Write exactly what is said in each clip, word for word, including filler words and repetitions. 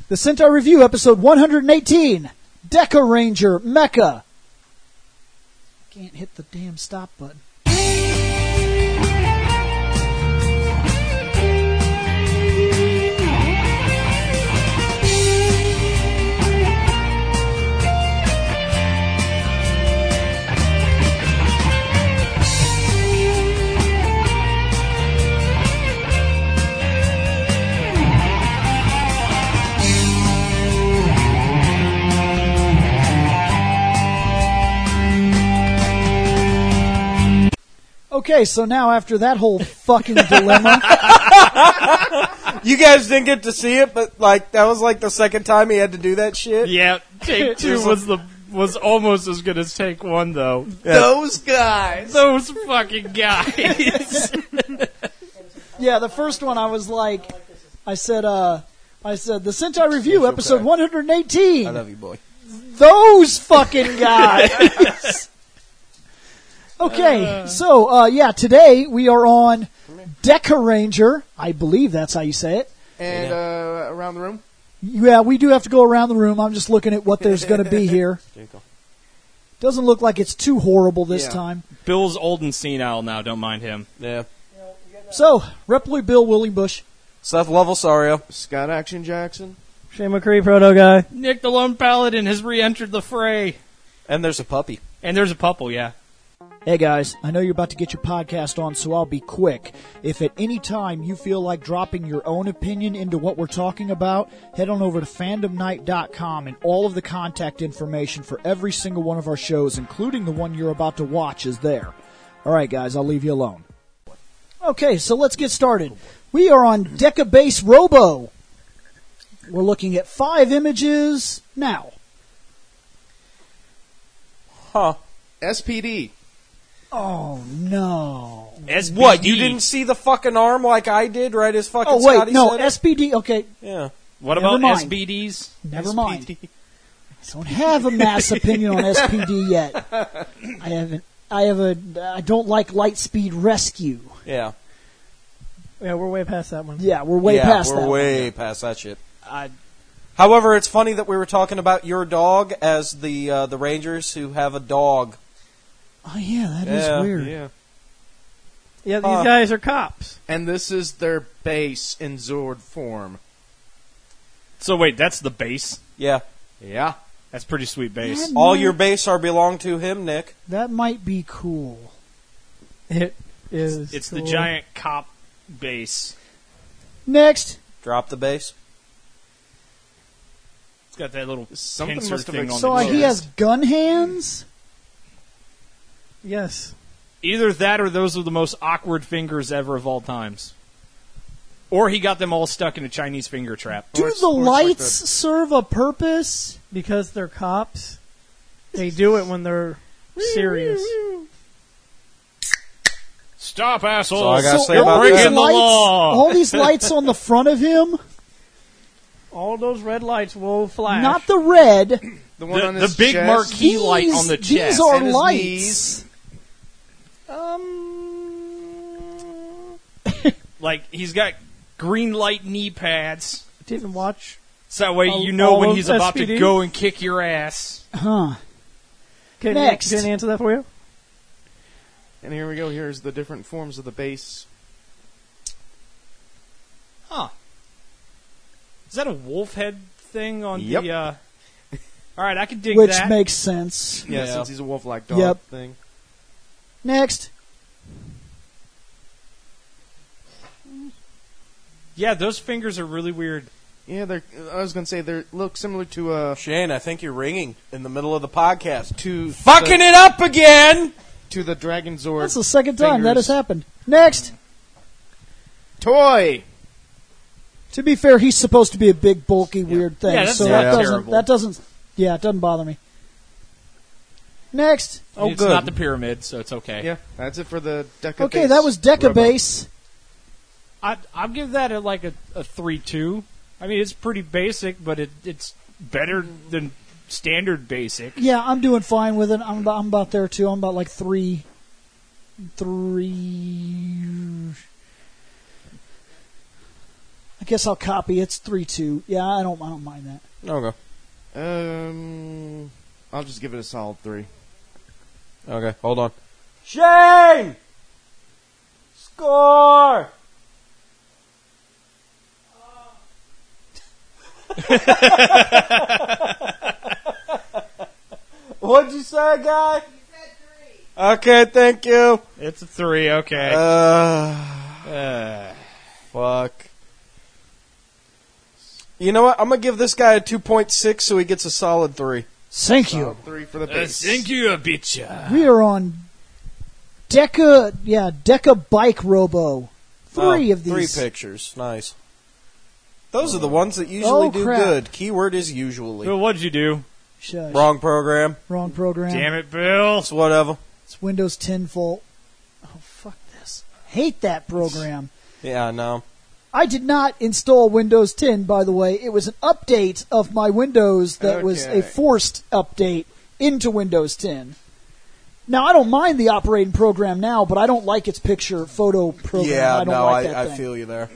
The Sentai Review, episode one hundred eighteen, Deca Ranger Mecha. Can't hit the damn stop button. Okay, so now after that whole fucking dilemma... You guys didn't get to see it, but like that was like the second time he had to do that shit. Yeah, take two was the was almost as good as take one, though. Yeah. Those guys. Those fucking guys. Yeah, the first one I was like, I said, uh, I said, the Sentai Review, episode one hundred eighteen. I love you, boy. Those fucking guys. Okay, so, uh, yeah, today we are on Deca Ranger. I believe that's how you say it. And uh, around the room? Yeah, we do have to go around the room. I'm just looking at what there's going to be here. Doesn't look like it's too horrible this Yeah. time. Bill's old and senile now, don't mind him. Yeah. So, Reploy Bill Willingbush. Seth Lovelsario. Scott Action Jackson. Shane McCree, Proto Guy. Nick the Lone Paladin has re-entered the fray. And there's a puppy. And there's a puppy, yeah. Hey guys, I know you're about to get your podcast on, so I'll be quick. If at any time you feel like dropping your own opinion into what we're talking about, head on over to fandom night dot com and all of the contact information for every single one of our shows, including the one you're about to watch, is there. Alright guys, I'll leave you alone. Okay, so let's get started. We are on Deca Base Robo. We're looking at five images now. Huh. S P D. Oh no. S B D. What, you didn't see the fucking arm like I did right as fucking Oh wait, Scotty no, said it? S P D, okay. Yeah. What Never about mind. S B Ds? Never mind. I don't have a mass opinion on S P D yet. I haven't. I have a. I don't like Lightspeed Rescue. Yeah. Yeah, we're way past that one. Yeah, we're way yeah, past we're that. way one. past that shit. I, However, it's funny that we were talking about your dog as the uh, the Rangers who have a dog. oh yeah, that is Yeah, weird. Yeah. Yeah, these Uh, guys are cops. And this is their base in Zord form. So wait, that's the base? Yeah. Yeah. That's pretty sweet base. Man. All your base are belong to him, Nick. That might be cool. It is. It's cool. the giant cop base. Next, Drop the base. It's got that little Something pincer must have thing on so the uh, chest. he has gun hands. Yes. Either that or those are the most awkward fingers ever of all times. Or he got them all stuck in a Chinese finger trap. Do Or it's- the or it's like lights serve a purpose? Because they're cops, they do it when they're serious. Stop, asshole! So I gotta So say all about these that. breaking the lights, law. all these lights on the front of him, All those red lights will flash. not the red. The one The- on the his big chest. marquee- Key light on the These chest are and his lights. knees. Um. Like, he's got green light knee pads. Didn't watch. So that way All- you know all when of he's about S P D? to go and kick your ass. Huh. Can, Next. Can I answer that for you? And here we go. Here's the different forms of the base. Huh. Is that a wolf head thing on Yep. the, uh... Alright, I can dig Which that. makes sense. Yeah, Yeah. since he's a wolf-like dog Yep. thing. Next. Yeah, those fingers are really weird. Yeah, they're. I was gonna say they look similar to uh Shane, I think you're ringing in the middle of the podcast. to Fucking the, it up again! to the Dragon Zord. That's the second time that has fingers. happened. Next. Toy. To be fair, he's supposed to be a big, bulky, weird thing, Yeah, that's so not that doesn't. terrible. That doesn't. Yeah, it doesn't bother me. Next. Oh, it's good. not the pyramid, so it's okay. Yeah, that's it for the Deca Okay, base that was Deca Robo. Base. I, I'll give that a, like a, a three two. I mean, it's pretty basic, but it, it's better than standard basic. Yeah, I'm doing fine with it. I'm about, I'm about there too. I'm about like three, three. I guess I'll copy. It's three two. Yeah, I don't I don't mind that. Okay. Um, I'll just give it a solid three. Okay, hold on. Shane! Score! What'd you say, guy? Okay, thank you. It's a three. Okay. Uh, Uh, fuck. You know what? I'm gonna give this guy a two point six so he gets a solid three. Thank you. Solid three for the uh, base. thank you, bitch. We are on Deca, yeah, Deca Bike Robo. Three Oh, of these. Three pictures. Nice. Those are the ones that usually Oh, do crap. good. Keyword is usually. Bill, what'd you do? Shush. Wrong program. Wrong program. Damn it, Bill. It's whatever. It's Windows ten fault. Oh, fuck this. Hate that program. Yeah, no. I did not install Windows ten, by the way. It was an update of my Windows that was Okay. a forced update into Windows ten. Now, I don't mind the operating program now, but I don't like its picture photo program. Yeah, I don't no, like I, that I thing. feel you there.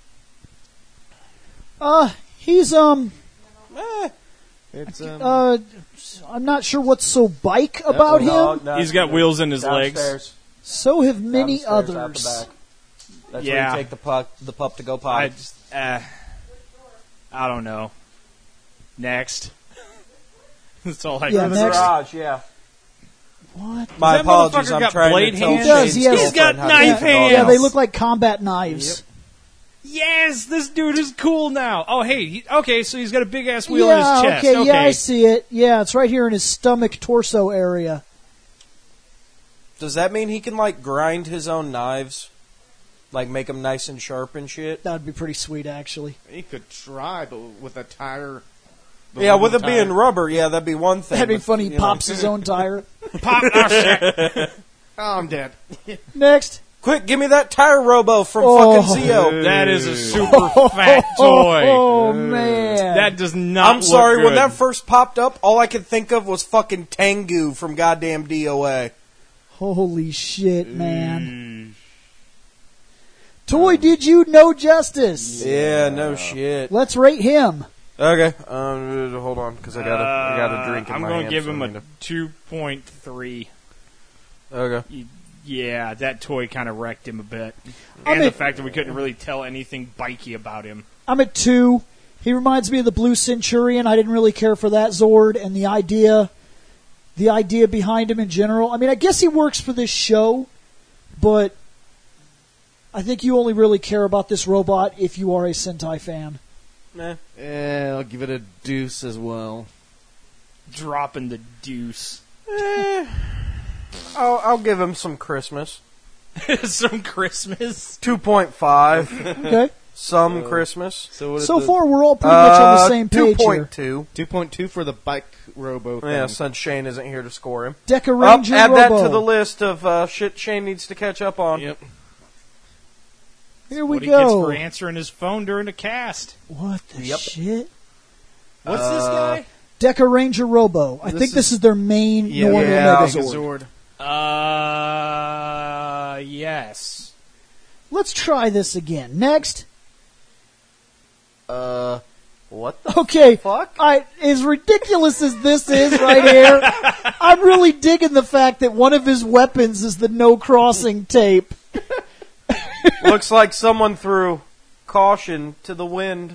Uh, he's, um, Eh, It's um, uh, I'm not sure what's so bike about no, him. no, He's got wheels in his legs. downstairs. So have many Downstairs, out the others. back. That's Yeah. where you take the pup, the pup to go I potty. just, uh, I don't know. Next. That's all I Yeah, got. next. Garage, yeah. What? My That apologies. motherfucker I'm got trying blade to tell hands? He does, Shane's he has- He's got girlfriend how to knife use the dog. hands. Yeah, they look like combat knives. Yes, this dude is cool now. Oh, hey, he, okay, so he's got a big ass wheel yeah, in his chest. okay, Okay, yeah, I see it. Yeah, it's right here in his stomach torso area. Does that mean he can like grind his own knives, like make them nice and sharp and shit? That would be pretty sweet, actually. he could try, but with a tire. the Yeah, with it wooden being tire. rubber, yeah, that'd be one thing. That'd be but, funny. He you know. pops his own tire. Pop, oh, shit. Oh, I'm dead. Next. Quick, give me that tire robo from Oh. fucking Zio. That is a super fat toy. Oh, man. That does not I'm sorry, look when good. that first popped up, all I could think of was fucking Tengu from goddamn D O A. Holy shit, man. Toy did you no justice. Yeah, no shit. Let's rate him. Okay, um, hold on, because I got a, I got a drink in Uh, I'm my gonna hand. give so him I a need two point three. to- Okay. Yeah, that toy kind of wrecked him a bit. I'm And the at- fact that we couldn't really tell anything bikey about him. I'm at two. He reminds me of the Blue Centurion. I didn't really care for that Zord and the idea, the idea behind him in general. I mean, I guess he works for this show, but I think you only really care about this robot if you are a Sentai fan. Nah. Yeah, I'll give it a deuce as well. Dropping the deuce. Eh, I'll, I'll give him some Christmas. Some Christmas. two point five. Okay. Some Christmas. So, what is So the far, we're all pretty much on the same page two here. point two. two point two for the bike robo thing. Yeah, since Shane isn't here to score him. Deca Up, Ranger add Robo. that to the list of uh, shit Shane needs to catch up on. Yep. Here we What he gets go. for answering his phone during the cast. What the Yep. shit? What's this Uh, guy? Deca Ranger Robo. I This think this is- is their main Yeah, normal yeah. Megazord. Megazord. Uh, yes. Let's try this again. Next. Uh, what the Okay. fuck? I, as ridiculous as this is right here, I'm really digging the fact that one of his weapons is the no crossing tape. Looks like someone threw caution to the wind.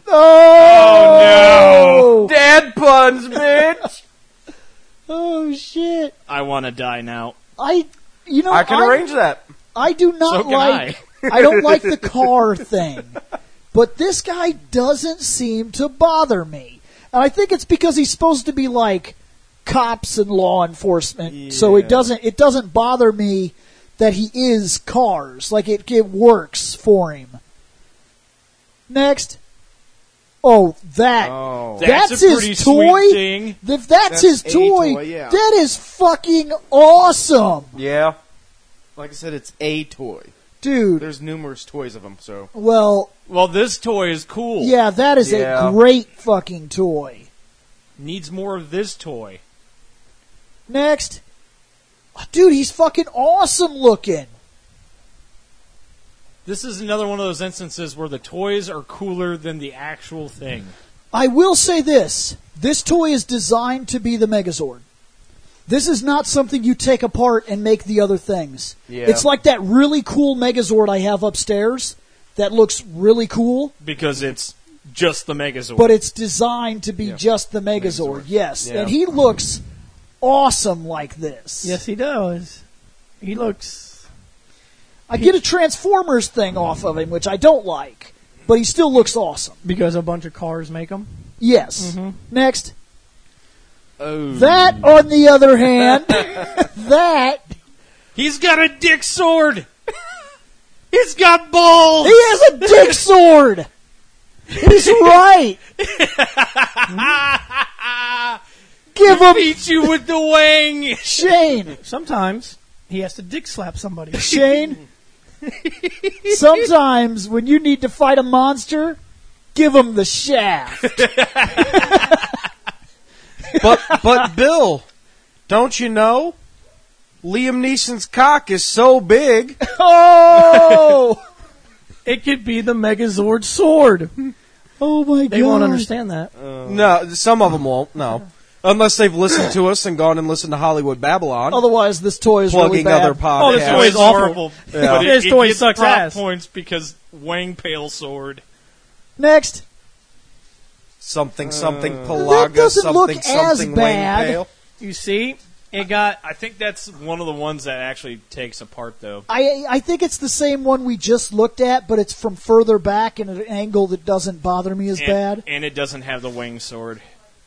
Oh, no! Dad puns, bitch! Oh shit! I want to die now. I, you know, I can I, arrange that. I do not So can like. I don't like the car thing, but this guy doesn't seem to bother me, and I think it's because he's supposed to be like cops and law enforcement, so it Yeah. doesn't it doesn't bother me that he is cars. Like it, it works for him. Next. Oh, that. Oh. That's That's a his pretty toy? sweet thing. If that's, That's his a toy, toy, yeah. that is fucking awesome. Yeah. Like I said, it's a toy. Dude, There's numerous toys of them, so. well, Well, this toy is cool. yeah, that is Yeah. a great fucking toy. Needs more of this toy. Next. Oh, dude, he's fucking awesome looking. This is another one of those instances where the toys are cooler than the actual thing. I will say this. This toy is designed to be the Megazord. This is not something you take apart and make the other things. Yeah. It's like that really cool Megazord I have upstairs that looks really cool, Because it's just the Megazord. but it's designed to be Yeah. just the Megazord. Yes. Yeah. And he looks awesome like this. Yes, he does. He looks. I get a Transformers thing off of him, which I don't like, but he still looks awesome. Because a bunch of cars make them. Yes. Mm-hmm. Next. oh. That, on the other hand, that, He's got a dick sword! He's got balls! he has a dick sword! He's right! Give him, Beat you with the wang! Shane, Sometimes he has to dick slap somebody. Shane, sometimes when you need to fight a monster, give him the shaft. But, but Bill, don't you know? Liam Neeson's cock is so big. Oh! It could be the Megazord sword. Oh my god. They won't understand that. No, some of them won't, no. Unless they've listened to us and gone and listened to Hollywood Babylon. Otherwise, this toy is really plugging bad. other podcasts. Oh, this toy is It's awful. horrible. Yeah. But it, This it toy gets sucks prop ass. points because wang pale sword. Next. Something, something, That Pelaga, doesn't something, look as something, Wayne bad. Pale. You see, it got. I think that's one of the ones that actually takes apart, though. I I think it's the same one we just looked at, but it's from further back and at an angle that doesn't bother me as and, bad. and it doesn't have the wing sword.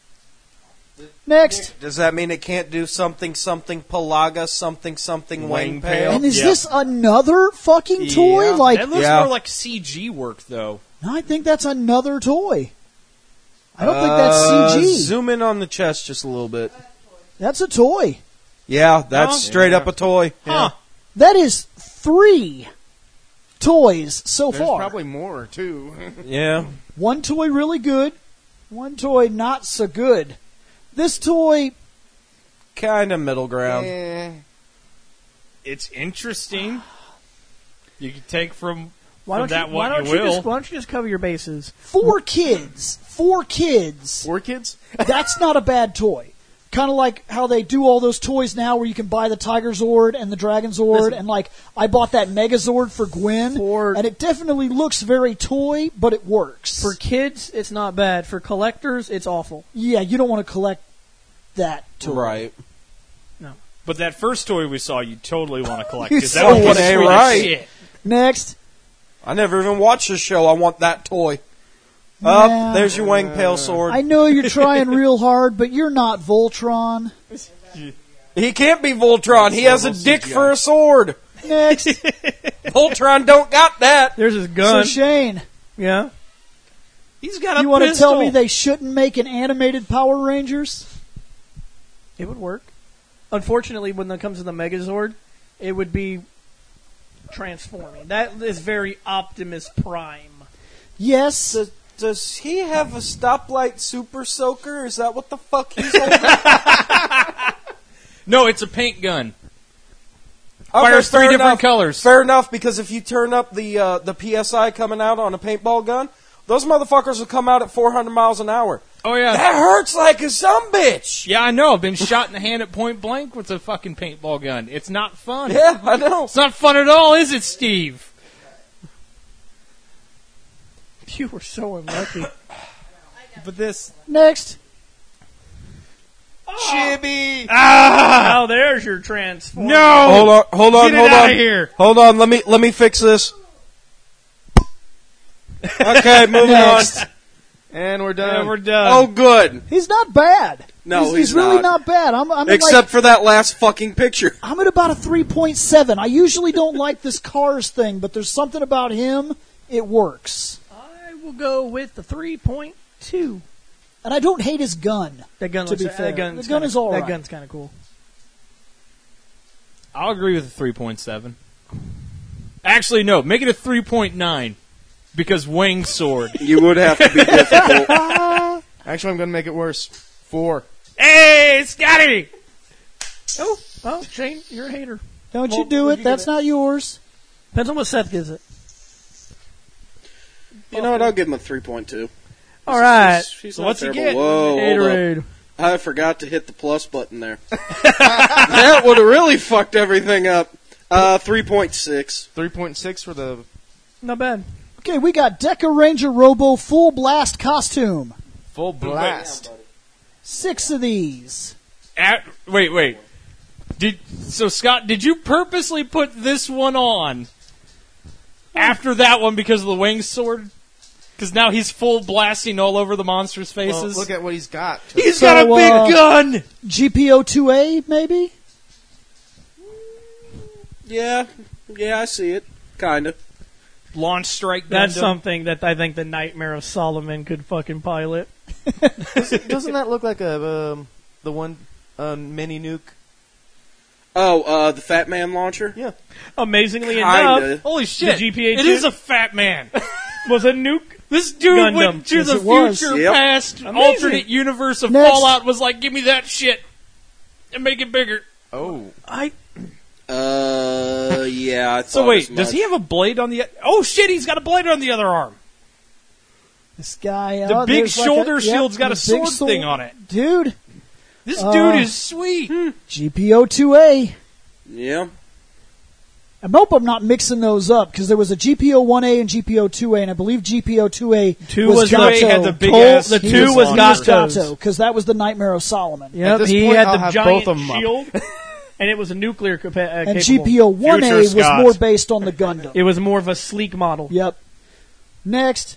Next. Does that mean it can't do something, something, Pelaga, something, something, Wayne Wayne Pale? And is Yeah. this another fucking toy? Yeah. Like, That looks Yeah. more like C G work, though. no, I think that's another toy. I don't think Uh, that's C G. Zoom in on the chest just a little bit. That's a toy. Yeah, that's Huh? straight up a toy. Huh. That is three toys so There's far. probably more, too. Yeah. One toy really good, one toy not so good. This toy, Kind of middle ground. Eh. It's interesting. You can take from, Why from don't that you? what Why don't you you, will. just? Why don't you just cover your bases? four kids, four kids. Four kids? That's not a bad toy. Kind of like how they do all those toys now where you can buy the Tiger Zord and the Dragon Zord, Listen. and like I bought that Megazord for Gwen, For- and it definitely looks very toy, but it works. For kids, it's not bad. For collectors, it's awful. yeah, you don't want to collect that toy. Right. But that first toy we saw, you totally want to collect. You 'cause saw that one, was eh, sweet as right. shit. Next, I never even watched the show. I want that toy. Yeah. Up, there's your Wang Pale sword. I know you're trying real hard, but you're not Voltron. He can't be Voltron. He has a almost dick C G I. for a sword. Next, Voltron don't got that. There's his so gun. Shane, yeah. He's got a you want to pistol. tell me they shouldn't make an animated Power Rangers? It would work. Unfortunately, when it comes to the Megazord, it would be transforming. That is very Optimus Prime. Yes. Does, does he have a stoplight super soaker? Is that what the fuck he's holding? No, it's a paint gun. Okay, Fires fair three different enough. colors. Fair enough, because if you turn up the uh, the P S I coming out on a paintball gun, those motherfuckers will come out at four hundred miles an hour. Oh, yeah. That hurts like a sumbitch. Yeah, I know. I've been shot in the hand at point blank with a fucking paintball gun. It's not fun. Yeah, I know. It's not fun at all, is it, Steve? You were so unlucky. But this... Next. Chibi. Now there's your transform. No! Hold on, hold on, Get it hold out on. of here. Hold on, let me let me fix this. Okay, moving Next. on. And we're done. Yeah, we're done. Oh, good. He's not bad. No, he's, he's really not. not bad. I'm, I'm at Except like, for that last fucking picture. I'm at about a three point seven. I usually don't like this Cars thing, but there's something about him. It works, I will go with the three point two. and I don't hate his gun. That gun To looks, be fair, that gun's the gun kinda, is all That right. gun's kind of cool. I'll agree with a three point seven. Actually, no. Make it a three point nine. Because Wang Sword. You would have to be difficult. Actually, I'm going to make it worse. Four. Hey, Scotty! Oh, oh, Shane, you're a hater. Don't you Well, do what'd it. you That's give it? not yours. Depends on what Seth gives it. You know what? I'll give him a three point two. All right. She's, she's So not what's he terrible. get? Whoa, hold up. Gatorade. I forgot to hit the plus button there. That would have really fucked everything up. Uh, three point six. three point six for the... Not bad. Okay, we got Deca Ranger Robo Full Blast Costume. Full blast. Six of these. At, wait, wait. Did so, Scott? Did you purposely put this one on after that one because of the wing sword? Because now he's full blasting all over the monsters' Well, faces. look at what he's got. He's So, got a big uh, gun. G P O two A, maybe? Yeah, yeah, I see it. Kinda. Launch strike. That's Gundam. something that I think the Nightmare of Solomon could fucking pilot. Doesn't that look like a um, the one uh, mini nuke? Oh, uh, the Fat Man launcher? Yeah. Amazingly Kinda. enough, Holy shit! The G P A It two is a fat man. was a nuke. This dude Gundam. went to Yes, the it was. future, Yep. past, Amazing. alternate universe of Next. Fallout. Was like, give me that shit and make it bigger. Oh. I Uh, yeah, I So thought wait, as does much. he have a blade on the? Oh shit! He's got a blade on the other arm. This guy. The uh, big there's like shoulder a, shield's yep, got a the big sword sword. thing on it. Dude, This Uh, dude is sweet. G P O two A. Yeah. I hope I'm not mixing those up because there was a G P O one A and G P O two A, and I believe G P O two A Two was, was the- Gato. had the big Told- ass. the He two was he Gatos. Gato because that was the Nightmare of Solomon. Yep, this he point, had I'll the have giant both of 'em up. shield, and it was a nuclear capa- uh, And capable. G P O one A Future was Scott. more based on the Gundam. It was more of a sleek model. Yep. Next.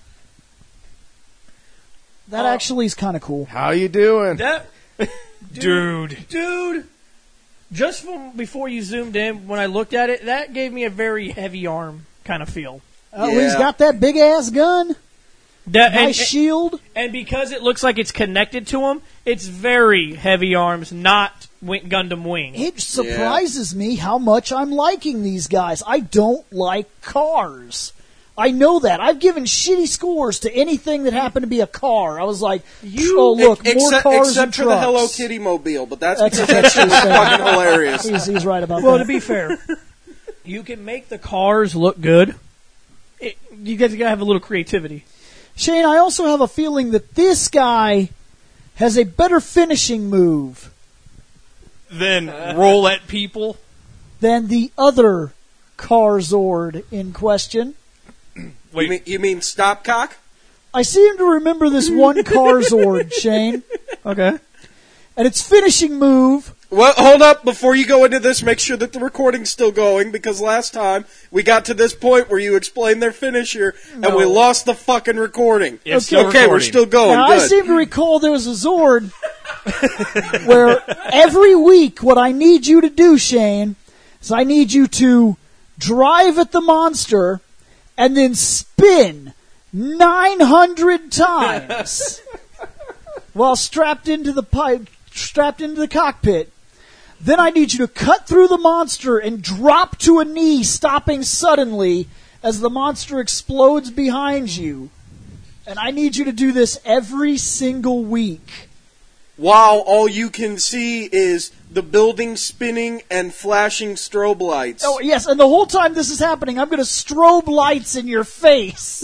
That Uh, actually is kind of cool. How you doing? That Dude. dude, just from before you zoomed in, when I looked at it, that gave me a very heavy arm kind of feel. Oh, Yeah. he's got that big ass gun, That, nice and, shield. and because it looks like it's connected to him, it's very heavy arms, not wing, Gundam wing. It surprises me how much I'm liking these guys. I don't like cars. I know that. I've given shitty scores to anything that happened to be a car. I was like, You- oh look, Ex- more except, cars except and for trucks. the Hello Kitty mobile, but that's That's, because that's that shit true. was fucking hilarious. He's, he's right about Well, to that. be fair, you can make the cars look good. It, you guys gotta have a little creativity. Shane, I also have a feeling that this guy has a better finishing move Then roll at people. than the other Carzord in question. Wait, You mean, you mean Stopcock? I seem to remember this one Carzord, Shane, Okay. and its finishing move. Well, hold up. Before you go into this, make sure that the recording's still going, because last time we got to this point where you explained their finisher, and we lost the fucking recording. Yeah, Okay. still Okay, we're recording. still going. Now, I Good. seem to recall there was a Zord where every week what I need you to do, Shane, is I need you to drive at the monster and then spin nine hundred times while strapped into the pipe, strapped into the cockpit. Then I need you to cut through the monster and drop to a knee, stopping suddenly as the monster explodes behind you. And I need you to do this every single week. While all you can see is the building spinning and flashing strobe lights. Oh, yes, and the whole time this is happening, I'm going to strobe lights in your face.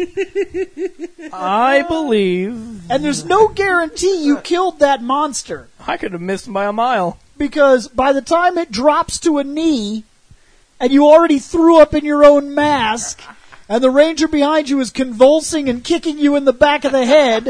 I believe And there's no guarantee you killed that monster. I could have missed by a mile. Because by the time it drops to a knee, and you already threw up in your own mask, and the ranger behind you is convulsing and kicking you in the back of the head,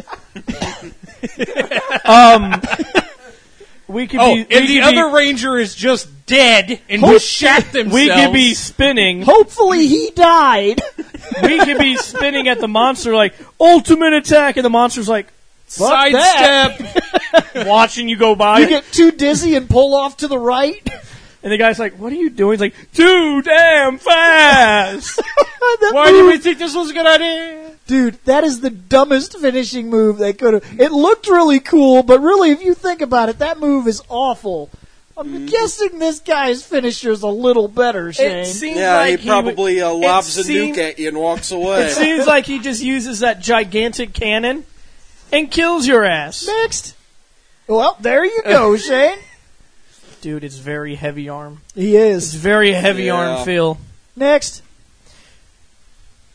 Um, we could Oh, be. and we the could be- other ranger is just dead and Hope- just shat themselves. we could be spinning. hopefully he died. we could be spinning at the monster like ultimate attack, and the monster's like Fuck that. sidestep, watching you go by. You get too dizzy and pull off to the right. And the guy's like, "What are you doing?" He's like, "Too damn fast." That Why do move- we think this was a good idea? Dude, that is the dumbest finishing move they could have. It looked really cool, but really, if you think about it, that move is awful. I'm guessing this guy's finisher's a little better, Shane. It seems yeah, like he probably would- uh, it lobs a seem- nuke at you and walks away. It seems like he just uses that gigantic cannon and kills your ass. Next. Well, there you go, Shane. Dude, it's very heavy arm. He It's is. very heavy Yeah. arm feel. Next.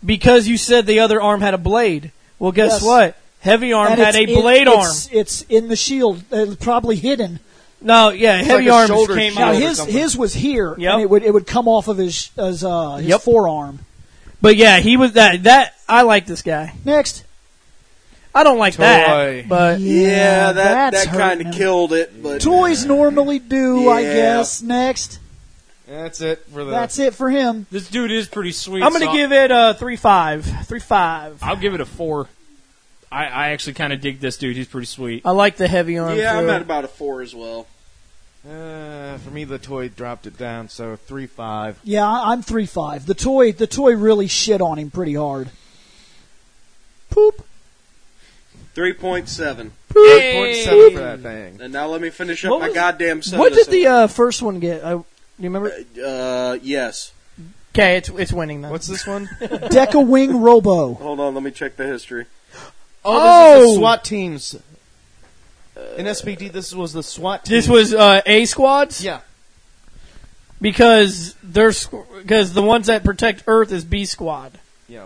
because you said the other arm had a blade. Well, guess Yes. what? Heavy arm And had a it's in- blade arm. It's, it's in the shield, uh, probably hidden. No, yeah, heavy like a arm shoulder came shield. Now out. or his something. his was here, Yep. and it would it would come off of his his, uh, his Yep. forearm. But yeah, he was that. That I like this guy. Next, I don't like Toy. that, but Yeah, that that's that kind hurting of him. killed it. But Toys normally do, I Yeah. guess. Next, That's it for the. that's it for him. This dude is pretty sweet. I'm going to so give it a three five. Three five. I'll give it a four. I, I actually kind of dig this dude. He's pretty sweet. I like the heavy arm. yeah, I'm too. at about a four as well. Uh, for me, the toy dropped it down, so three five. Yeah, I- I'm three five. The toy the toy really shit on him pretty hard. Poop. Three point seven. Eight point seven for that thing. And now let me finish up What my was- goddamn soda. What did the so- uh, first one get? I, you remember? Uh, yes. Okay, it's it's winning then. What's this one? Deca Wing Robo. Hold on, let me check the history. Oh, this Oh! is the SWAT teams. In S P D, this was the SWAT team. This was uh, A squads Yeah. because there's because the ones that protect Earth is B squad. Yeah.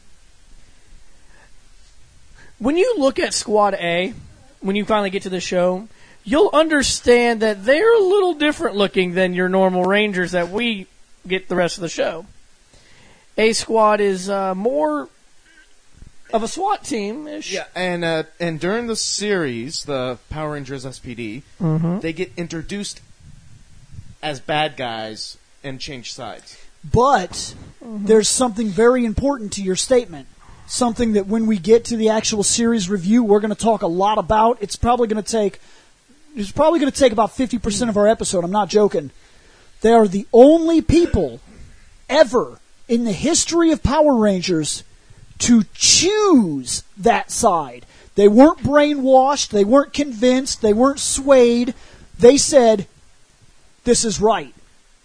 When you look at Squad A, when you finally get to the show, you'll understand that they're a little different looking than your normal Rangers that we get the rest of the show. A squad is uh, more of a SWAT team ish. Yeah, and uh, and during the series, the Power Rangers S P D, Mm-hmm. they get introduced as bad guys and change sides. But there's something very important to your statement. Something that when we get to the actual series review, we're going to talk a lot about. It's probably going to take it's probably going to take about fifty percent of our episode. I'm not joking. They are the only people ever in the history of Power Rangers to choose that side. They weren't brainwashed. They weren't convinced. They weren't swayed. They said, this is right.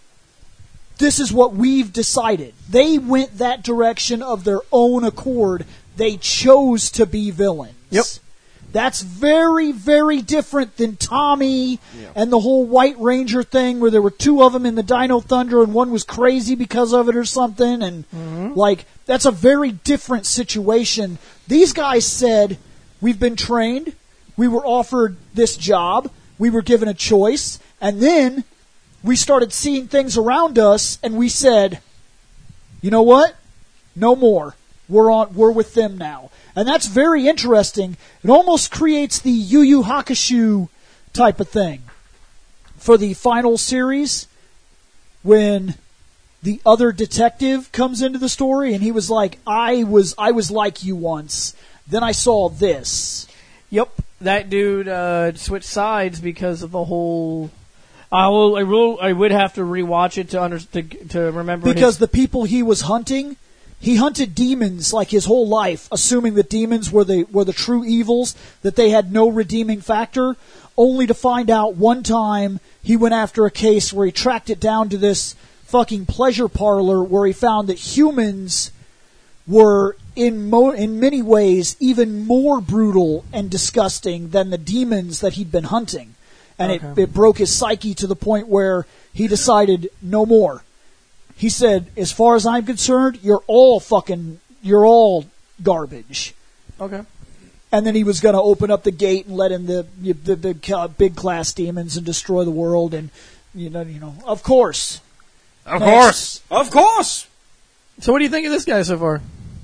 This is what we've decided. They went that direction of their own accord. They chose to be villains. Yep. That's very, very different than Tommy Yeah. and the whole White Ranger thing where there were two of them in the Dino Thunder and one was crazy because of it or something. And, like, that's a very different situation. These guys said, we've been trained. We were offered this job. We were given a choice. And then we started seeing things around us, and we said, you know what? No more. We're on. We're with them now. And that's very interesting. It almost creates the Yu Yu Hakusho type of thing. For the final series, when the other detective comes into the story, and he was like, I was, I was like you once. Then I saw this. Yep, that dude uh, switched sides because of the whole. I will. I will. I would have to rewatch it to under, to, to remember Because his, the people he was hunting, he hunted demons like his whole life, assuming that demons were the were the true evils, that they had no redeeming factor, only to find out one time he went after a case where he tracked it down to this fucking pleasure parlor where he found that humans were in mo- in many ways even more brutal and disgusting than the demons that he'd been hunting. And it, Okay. it broke his psyche to the point where he decided no more. He said, as far as I'm concerned, you're all fucking, you're all garbage. okay. And then he was going to open up the gate and let in the the big, uh, big class demons and destroy the world. And you know, you know, of course, Of Next. course. Of course. So, what do you think of this guy so far?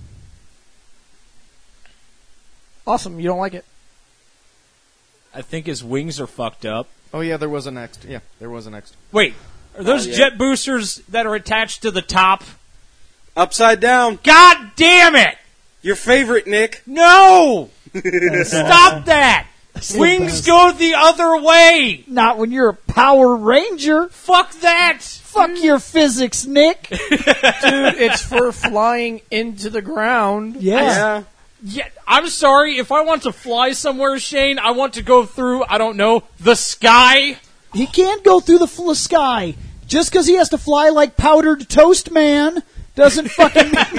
Awesome. You don't like it? I think his wings are fucked up. Oh yeah, there was a next. Yeah, there was a next. Wait, are those Oh, yeah. jet boosters that are attached to the top? Upside down. God damn it! Your favorite, Nick. No! Stop that! Wings go the other way! not when you're a Power Ranger. Fuck that! Fuck your physics, Nick. Dude, it's for flying into the ground. Yeah. Yeah. Yeah, I'm sorry. If I want to fly somewhere, Shane, I want to go through, I don't know, the sky. He can't go through the full sky. Just because he has to fly like Powdered Toast Man doesn't fucking mean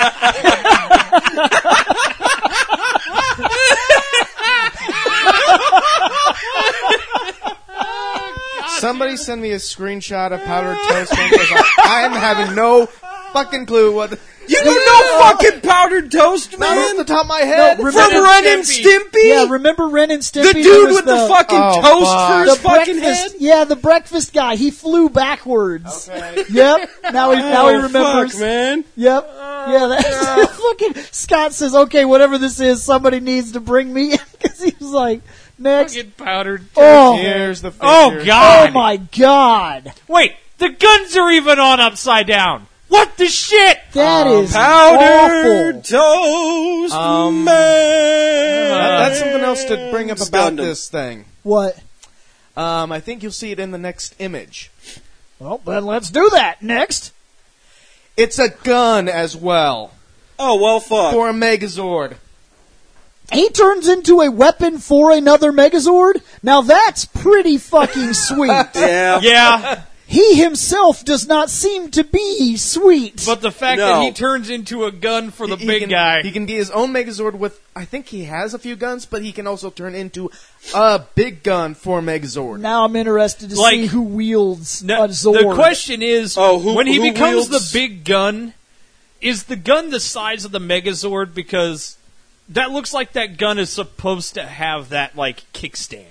Somebody send me a screenshot of powdered toast because I, I'm having no fucking clue what. You don't know fucking Powdered Toast, Not man? off the top of my head. No, From remember- Ren and Stimpy? Yeah, remember Ren and Stimpy? the There dude was with the, fucking Oh, toast fuck. for the his fucking breakfast. head? Yeah, the breakfast guy. He flew backwards. Okay. Yep. Now he now he Oh, remembers. fuck, man. Yep. Yeah, that's fucking. Scott says, "Okay, whatever this is, somebody needs to bring me in," because he was like, "Next." Fucking powdered. Oh, Here's the figure. Oh God! oh my God, Wait, the guns are even on upside down. What the shit? that Um, is Powdered awful. Toast Um, Man. That- that's something else to bring up It's about Gundam. this thing. What? Um, I think you'll see it in the next image. Well, then let's do that next. It's a gun as well Oh, well, fuck. for a Megazord. He turns into a weapon for another Megazord. Now that's pretty fucking sweet. Yeah. Yeah, He himself does not seem to be sweet. but the fact No. that he turns into a gun for the He big can, guy. He can get his own Megazord with, I think he has a few guns, but he can also turn into a big gun for Megazord. Now I'm interested to Like- see who wields No, a Zord. the question is, Oh, who- when he who becomes wields- the big gun, is the gun the size of the Megazord? Because that looks like that gun is supposed to have that, like, kickstand.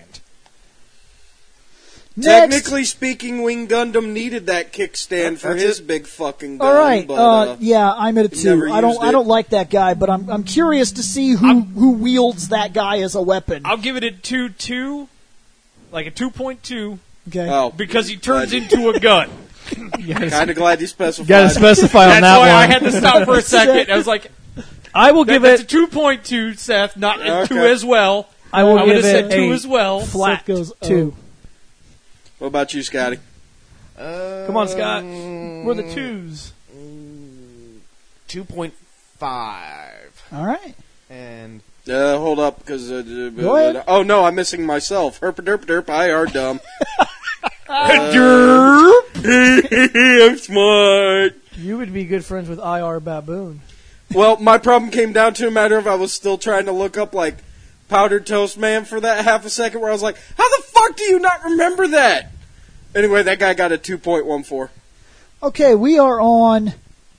Next. Technically speaking, Wing Gundam needed that kickstand for That's his it. big fucking gun. All right. But, uh, uh, yeah, I'm at a he two. never I don't. used I it. don't like that guy, but I'm. I'm curious to see who who wields that guy as a weapon. I'll give it a two two, like a two point two, Okay. oh, because he turns Glad- into a gun. kind of glad you specified. Got to specify on That's that why one. I had to stop for a second. I was like, I will that, give that's it. a two point two, Seth, not a two Okay. as well. I will I would give have it said two a as well. flat Seth goes, two. What about you, Scotty? Come on, Scott. We're the twos. two point five. All right. And Uh, hold up, because uh, Go ahead. oh no, I'm missing myself. Herp derp derp. I are dumb. I'm smart. You would be good friends with I R Baboon. Well, my problem came down to a matter of I was still trying to look up like Powdered Toast Man for that half a second, where I was like, how the fuck do you not remember that? Anyway, that guy got a two point one four. Okay, we are on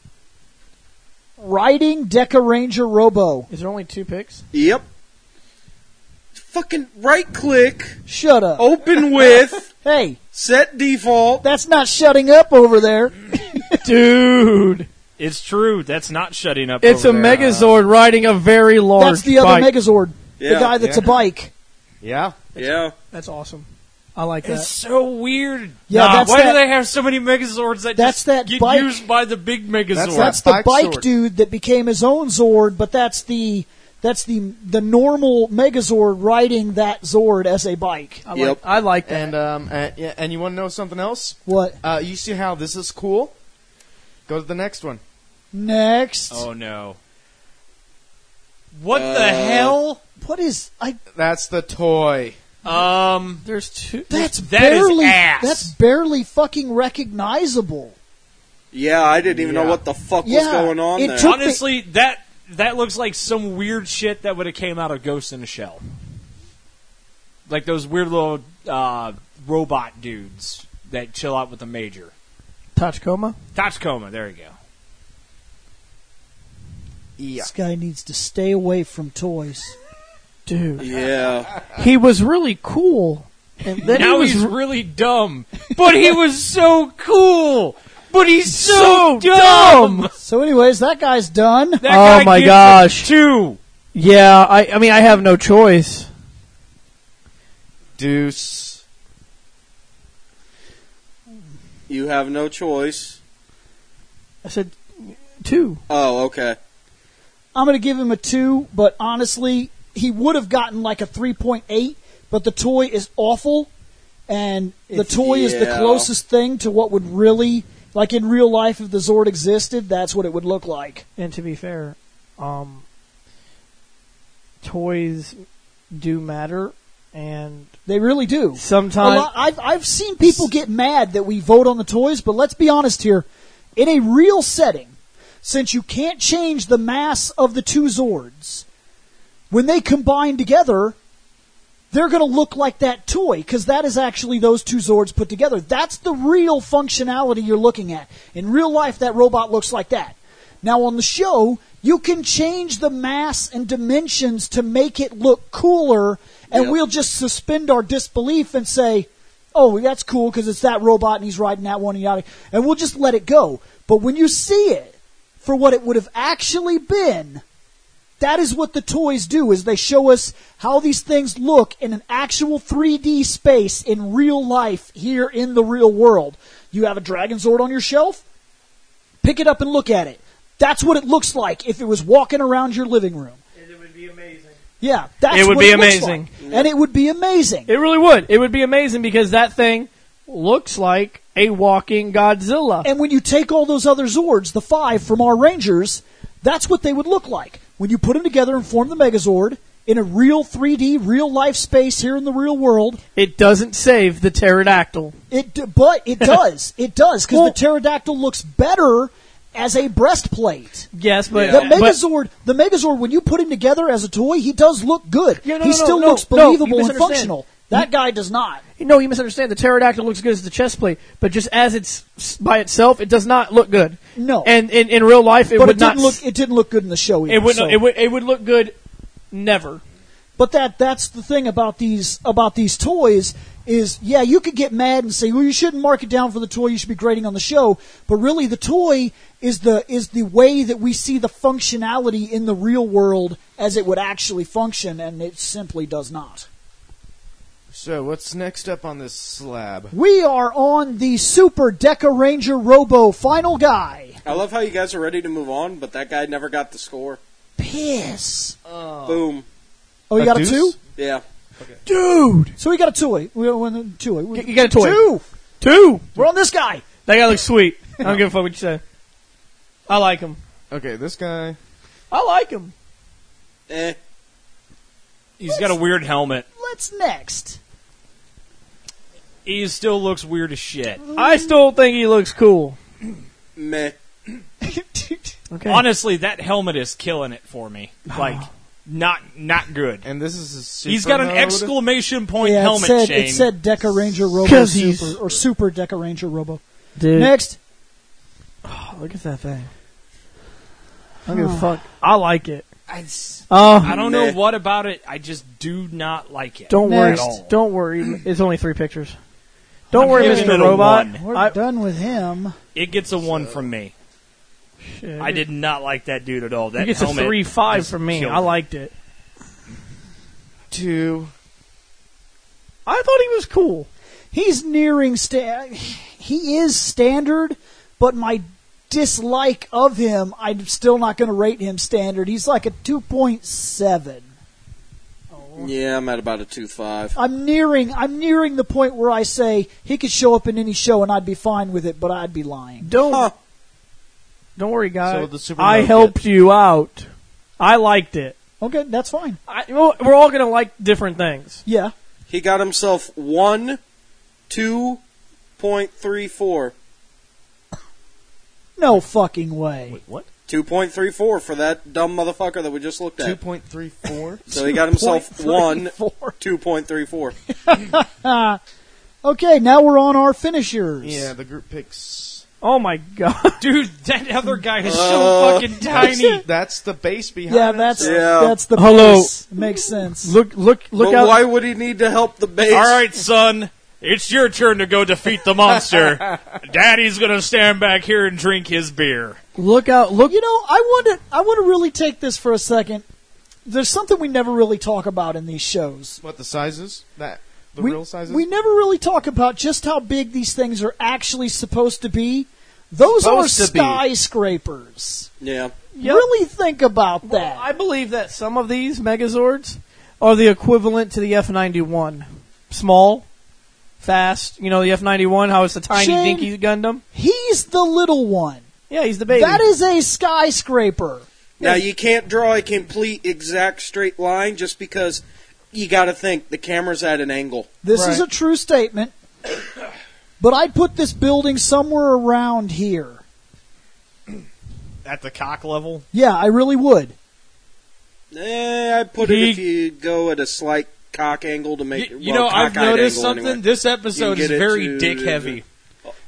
Riding Deca Ranger Robo. Is there only two picks? Yep. Fucking right click, Shut up. open with, Hey, set default. that's not shutting up over there. Dude. It's true. That's not shutting up. It's a over there. Megazord riding a very large That's the other bike. Megazord. Yeah, the guy that's yeah. a bike. yeah, Yeah. That's awesome. I like that. It's so weird. Yeah, Nah, that's why that- do they have so many Megazords that That's just that get bike- used by the big Megazord? That's That's that the bike bike sword. dude that became his own Zord, but that's the that's the the normal Megazord riding that Zord as a bike. I Yep. like, I like that. and um, and, yeah, and you want to know something else? What Uh, you see how this is cool? Go to the next one. next? Oh no! What Uh, the hell? What is I? That's the toy. Um, There's two. That's That is barely ass. that's barely fucking recognizable. Yeah, I didn't even know Yeah. what the fuck was Yeah, going on it there. took- honestly, that that looks like some weird shit that would have came out of Ghost in a Shell. Like those weird little uh, robot dudes that chill out with the Major. Tachikoma? Tachikoma, there you go. Yeah. This guy needs to stay away from toys. Dude. Yeah. He was really cool. And then Now he was he's r- really dumb, but he was so cool. But he's So so, dumb. So, anyways, that guy's done. That Oh guy my gets gosh. a two. Yeah, I, I mean, I have no choice. Deuce. You have no choice. I said two. Oh, okay. I'm going to give him a two, but honestly, he would have gotten like a three point eight, but the toy is awful, and the It's- toy is the yeah. closest thing to what would really, like in real life, if the Zord existed, that's what it would look like. And to be fair, um, toys do matter, and They really do. A sometimes lot, I've, I've seen people get mad that we vote on the toys, but let's be honest here. In a real setting, since you can't change the mass of the two Zords, when they combine together, they're going to look like that toy, because that is actually those two Zords put together. That's the real functionality you're looking at. In real life, that robot looks like that. Now on the show, you can change the mass and dimensions to make it look cooler, and Yep. we'll just suspend our disbelief and say, oh, that's cool because it's that robot and he's riding that one, and yada, and we'll just let it go. But when you see it for what it would have actually been, that is what the toys do, is they show us how these things look in an actual three D space in real life here in the real world. You have a Dragon Zord on your shelf? Pick it up and look at it. That's what it looks like if it was walking around your living room. And it would be amazing. Yeah, that's It would what be it looks amazing. like. And it would be amazing. It really would. It would be amazing because that thing looks like a walking Godzilla. And when you take all those other Zords, the five from our Rangers, that's what they would look like. When you put them together and form the Megazord in a real three D, real life space here in the real world, It doesn't save the pterodactyl. it d- but it does. It does, because Well- the pterodactyl looks better as a breastplate. Yes, but The Yeah. but- Megazord, the Megazord, when you put him together as a toy, he does look good. Yeah, no, he no, no, still no, looks no, you believable and misunderstand. functional. That guy does not. No, you misunderstand. The pterodactyl looks good as the chest plate, but just as it's s- by itself, it does not look good. No. And in, in real life, it But would it not. didn't look. It didn't look good in the show either. it would. so. It would. It would look good. Never. But that that's the thing about these about these toys is, yeah, you could get mad and say, well, you shouldn't mark it down for the toy, you should be grading on the show. But really, the toy is the is the way that we see the functionality in the real world as it would actually function, and it simply does not. So, what's next up on this slab? We are on the Super Deca Ranger Robo final guy. I love how you guys are ready to move on, but that guy never got the score. Piss. Boom. Oh, you A got deuce? a two? Yeah. Dude! So we got a toy. We got a toy. We- You got a toy. Two! Two. We're on this guy. That guy looks sweet. I don't give a fuck what you say. I like him. Okay, this guy. I like him. Eh. He's got a weird helmet. Let's next. He still looks weird as shit. I still think he looks cool. Meh. Okay. Honestly, that helmet is killing it for me. Like, not not good. And this is his super He's got an mode. exclamation point Yeah, helmet, it said, Shane. it said Deca Ranger Robo 'Cause he's- Super, or Super Deca Ranger Robo. Dude, Next. oh, look at that thing. I don't give a fuck. I like it. I, s- Oh, I don't know Meh. what about it. I just do not like it. don't Next. worry. Don't worry. It's only three pictures. Don't I'm worry, giving Mister it a Robot. one. We're I, done with him. It gets a one from me. shit. I did not like that dude at all. That It gets a helmet three five just from me. killed I liked it. Two. I thought he was cool. He's nearing sta- he is standard, but my dislike of him, I'm still not going to rate him standard. He's like a two point seven. Yeah, I'm at about a two five. I'm nearing I'm nearing the point where I say he could show up in any show and I'd be fine with it, but I'd be lying. Don't Huh. don't worry, guys. So the super I mode helped you out. I liked it. Okay, that's fine. I, well, we're all gonna like different things. Yeah. He got himself one, two point three four. No fucking way. What? Two point three four for that dumb motherfucker that we just looked Two at. point three four. So he got himself one, Four. two point three four. Okay, now we're on our finishers. Yeah, the group picks. Oh my god! Dude, that other guy is Uh, so fucking tiny. That's the base behind. Yeah, it, that's so- Yeah. that's the Hello. base. Makes sense. Look, look, look But out! why would he need to help the base? All right, son. It's your turn to go defeat the monster. Daddy's gonna stand back here and drink his beer. Look out! Look! You know, I want to I want to really take this for a second. There's something we never really talk about in these shows. What the sizes? That the we, real sizes? we never really talk about just how big these things are actually supposed to be. Those Supposed are to be. skyscrapers. Yeah. Yep. Really think about Well, that. I believe that some of these Megazords are the equivalent to the F ninety-one. Small, fast. You know the F ninety-one, how it's the tiny Shane, dinky Gundam? He's the little one. Yeah, he's the baby. That is a skyscraper. Now you can't draw a complete exact straight line just because you got to think the camera's at an angle. This is Right. a true statement. But I'd put this building somewhere around here. At the cock level? Yeah, I really would. Eh, I put He- it if you go at a slight cock angle to make You, it. you well, know, I've cockeyed noticed angle something. anyway. This episode You is can get it very to- dick heavy.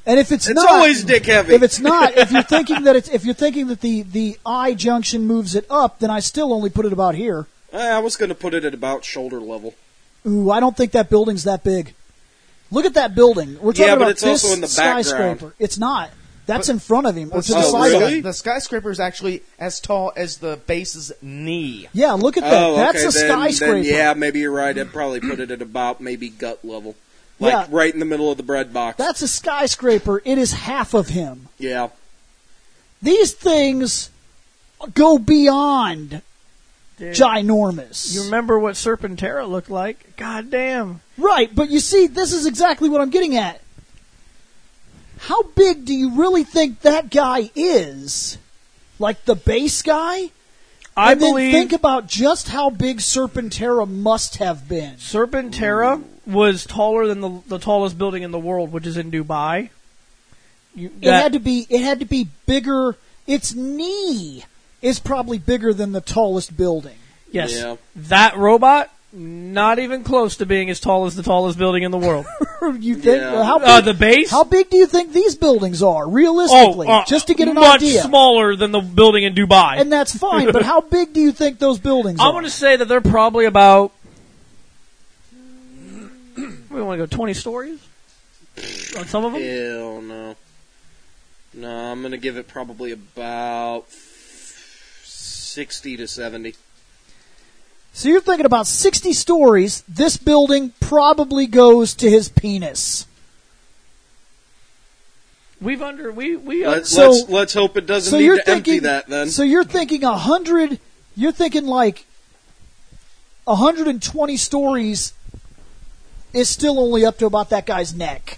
And if it's, It's not, always dick heavy. If it's not, if you're thinking that it's, if you're thinking that the the I junction moves it up, then I still only put it about here. I was going to put it at about shoulder level. Ooh, I don't think that building's that big. Look at that building. We're talking Yeah, but about it's this also in the background. skyscraper. It's not. That's in front of him or to the Oh, side of really? him. The skyscraper is actually as tall as the base's knee. Yeah, look at that. Oh, That's okay, a then, skyscraper. Then, yeah, maybe you're right. I'd probably put it at about maybe gut level. Like Yeah. right in the middle of the bread box. That's a skyscraper. It is half of him. yeah. These things go beyond Dude, ginormous. you remember what Serpentera looked like? God damn. Right, but you see, this is exactly what I'm getting at. How big do you really think that guy is? Like the base guy? I and then believe think about just how big Serpentera must have been. Serpentera was taller than the the tallest building in the world, which is in Dubai. You, It that- had to be. It had to be bigger. Its knee is probably bigger than the tallest building. yes, Yeah. that robot, not even close to being as tall as the tallest building in the world. You think Yeah. how big? uh, the base, how big do you think these buildings are realistically? oh, uh, just to get an much idea. smaller than the building in Dubai. And that's fine. But how big do you think those buildings I'm are? going to say that they're probably about. We want to go twenty stories on some of them. Hell no. No, I'm going to give it probably about sixty to seventy. So you're thinking about sixty stories. This building probably goes to his penis. We've under we we. Uh, Let's, so- let's, let's hope it doesn't So need you're to thinking empty that then. So you're thinking a hundred. You're thinking like one hundred twenty stories is still only up to about that guy's neck.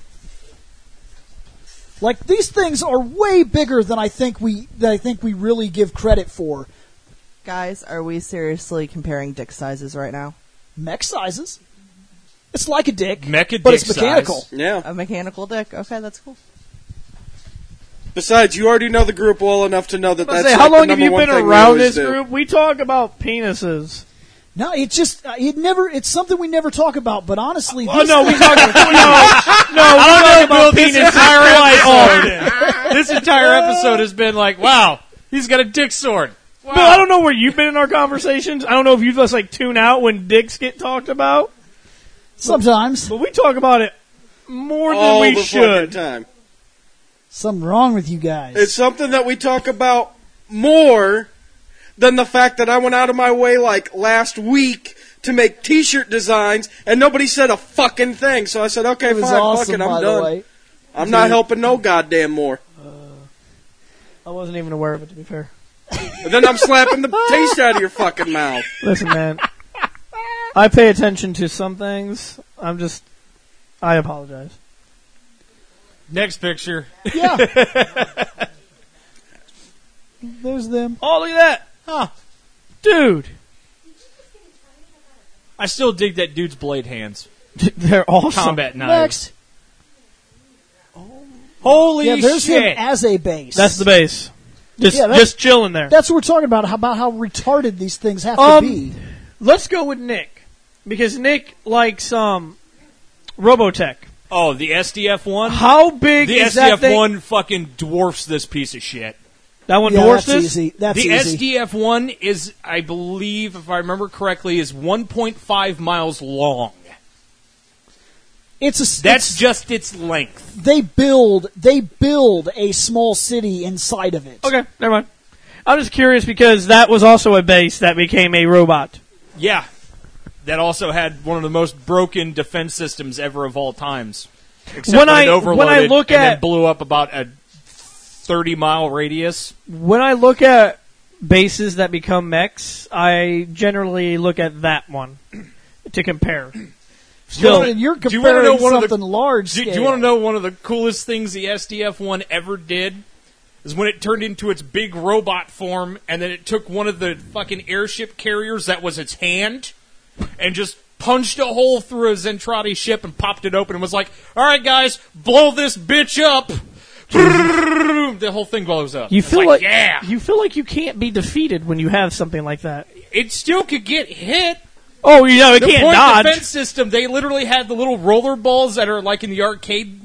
Like these things are way bigger than I think we that I think we really give credit for. Guys, are we seriously comparing dick sizes right now? Mech sizes. It's like a dick, Mecha but dick it's mechanical. size. Yeah. A mechanical dick? Okay, that's cool. Besides, you already know the group well enough to know that I that's say, like how the long have number you one been thing we around always this do. group? We talk about penises. No, it's just uh, it never. It's something we never talk about. But honestly, Oh this no, we thing- talk. no, no, we talk about This penises entire quite episode, often. this entire episode has been like, wow, he's got a dick sword. Wow. Bill, I don't know where you've been in our conversations. I don't know if you just like tune out when dicks get talked about, sometimes but we talk about it more than All we the should. fucking time. something wrong with you guys. It's something that we talk about more than the fact that I went out of my way like last week to make T-shirt designs and nobody said a fucking thing. So I said, okay, It was fine, awesome, fuck it, I'm by the done. way. I'm not helping no goddamn more. I wasn't even aware of it, to be fair. And then I'm slapping the taste out of your fucking mouth. Listen, man, I pay attention to some things. I'm just, I apologize. Next picture. Yeah. There's them. Oh, look at that, Huh. dude! I still dig that dude's blade hands. They're awesome. Combat knives. Next. Holy Yeah, there's shit. him as a base. That's the base. Just, Yeah, that's- just chilling there. That's what we're talking about. How about how retarded these things have Um, to be? Let's go with Nick because Nick likes um, Robotech. Oh, the S D F one? How big The is S D that F thing? one fucking dwarfs this piece of shit. That one Yeah, dwarfs that's this. easy. That's the easy. S D F one is, I believe, if I remember correctly, is one point five miles long. It's a. That's it's- just its length. they build. They build a small city inside of it. Okay, never mind. I'm just curious because that was also a base that became a robot. Yeah. That also had one of the most broken defense systems ever of all times. Except When when, I- it overloaded when I look and at- then blew up about a thirty mile radius. When I look at bases that become mechs, I generally look at that one to compare. Still, wanna- and you're do you wanna comparing know one of the- something large Do, scale. do you want to know one of the coolest things the S D F one ever did? Is when it turned into its big robot form, and then it took one of the fucking airship carriers that was its hand, and just punched a hole through a Zentradi ship and popped it open and was like, alright guys, blow this bitch up! The whole thing blows up. You It's feel like, like yeah! you feel like you can't be defeated when you have something like that. It still could get hit. Oh, you know, it The can't point dodge. defense system, they literally had the little roller balls that are like in the arcade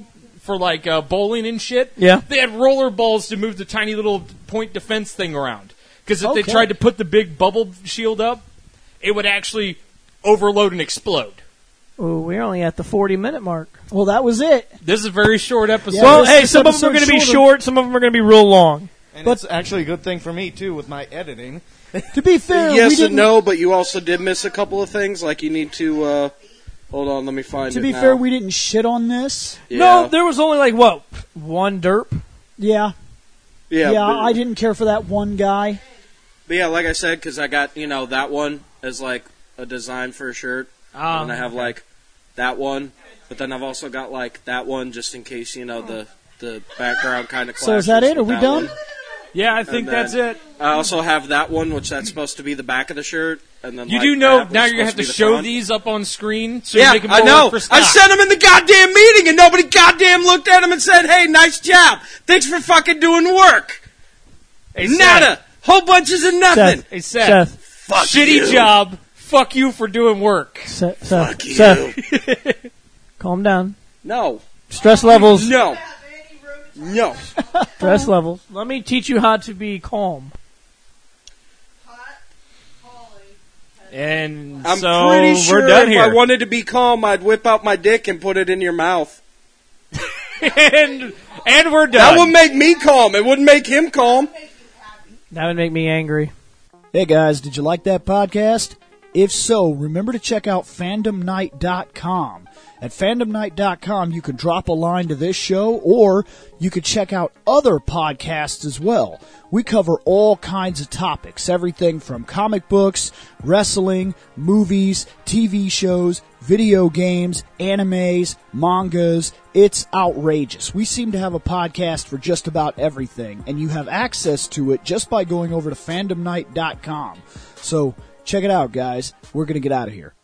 for like uh, bowling and shit. Yeah. They had roller balls to move the tiny little point defense thing around. Because if Okay. they tried to put the big bubble shield up, it would actually overload and explode. Ooh, we're only at the forty minute mark. Well, that was it. This is a very short episode. Yeah, Well, this- hey, this some of them are going to be episode's short, some of them are going to be real long. And But- it's actually a good thing for me, too, with my editing. To be fair, we yes didn't, and no, but you also did miss a couple of things. Like you need to. Uh, hold on, let me find to it be now. fair, we didn't shit on this. Yeah. No, there was only like, what, one derp? Yeah, yeah, yeah, but, I didn't care for that one guy. But yeah, like I said, because I got you know that one as like a design for a shirt, Um, and I have like that one, but then I've also got like that one just in case you know the the background kind of. So is that it? Are we done? yeah, I think And that's then- it. I also have that one, which that's supposed to be the back of the shirt, and then You like, do know that was now you're going to supposed have to be the show front. these up on screen so Yeah, you make them I more know. work for I stock. sent them in the goddamn meeting, and nobody goddamn looked at them and said, "Hey, nice job. Thanks for fucking doing work." Hey, Seth. Nada. Whole bunches of nothing. Seth, Hey, Seth. Seth, Fuck Shitty you. job. Fuck you for doing work. Seth, Seth, Fuck you. Seth, calm down. No. Stress levels, No. No. stress levels. Let me teach you how to be calm. And I'm so pretty sure we're done if here. I wanted to be calm, I'd whip out my dick and put it in your mouth. and and we're That done. would make me calm. It wouldn't make him calm. That would make me angry. Hey guys, did you like that podcast? If so, remember to check out fandom night dot com. At fandom night dot com, you can drop a line to this show, or you could check out other podcasts as well. We cover all kinds of topics, everything from comic books, wrestling, movies, T V shows, video games, animes, mangas. It's outrageous. We seem to have a podcast for just about everything, and you have access to it just by going over to fandom night dot com. So check it out, guys. We're going to get out of here.